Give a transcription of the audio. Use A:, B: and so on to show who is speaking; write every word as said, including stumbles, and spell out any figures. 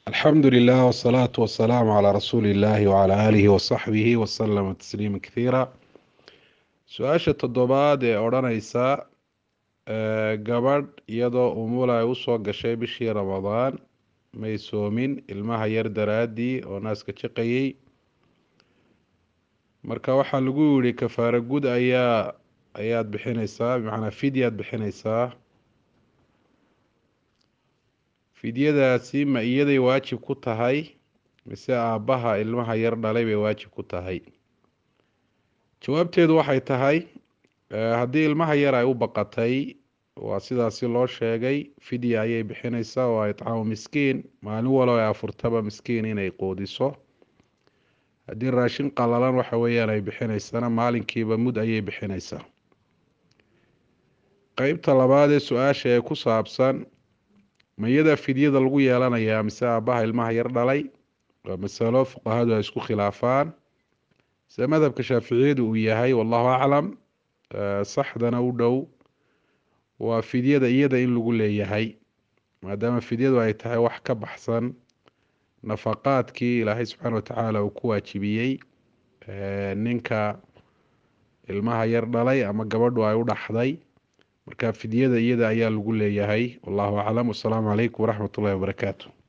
A: الحمد لله والصلاة والسلام على رسول الله وعلى آله وصحبه وسلم تسليما كثيرا. su-aasha toddobaad ee odhanaysa gabadh iyadoo umul ay usoo gashay bishii ramadaan may soomin ilmaha yar daraaddii oo naaska jiqayay, marka waxaa lagu yidhi kafaara gud ayaa ayaad bixinaysaa, bimacnaa fidyaad bixinaysaa. fidyadaasi ma iyaday waajib ku tahay mise aabbaha ilmaha yar dhalay bay waajib ku tahay? jawaabteedu waxay tahay haddii ilmaha yar ay u baqatay, waa sidaasi loo sheegay, fidya ayay bixinaysaa oo ay itcaamu miskiin, maalin walo ay afurtaba miskiin inay quudiso. haddii raashin qalalan waxa weeyaan ay bixinaysana maalinkiiba mud ayay bixinaysaa. qeybta labaad ee su-aasha ee ku saabsan ma iyada fidyada lagu yeelanayaa mise aabbaha ilmaha yar dhalay, waa masalo fuqahadu ay isku khilaafaan. sida madhabka shaaficiyadu uu yahay wallahu aclam, saxdana u dhow waa fidyada iyada in lagu leeyahay, maadaama fidyadu ay tahay wax ka baxsan nafaqaadkii ilaahay subxaana watacaala uu ku waajibiyey ninka ilmaha yar dhalay ama gabadhu ay u dhaxday. marka fidyada iyada ayaa lagu leeyahay wallahu aclam. wasalaamu calaykum waraxmat ullahi wabarakaatu.